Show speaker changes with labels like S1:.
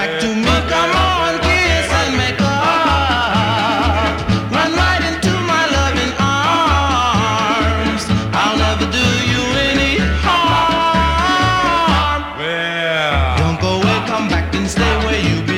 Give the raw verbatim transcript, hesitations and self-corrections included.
S1: back to me. Come on, kiss and make up. Run right into my loving arms. I'll never do you any harm.
S2: Well,
S1: don't go away, come back and stay where you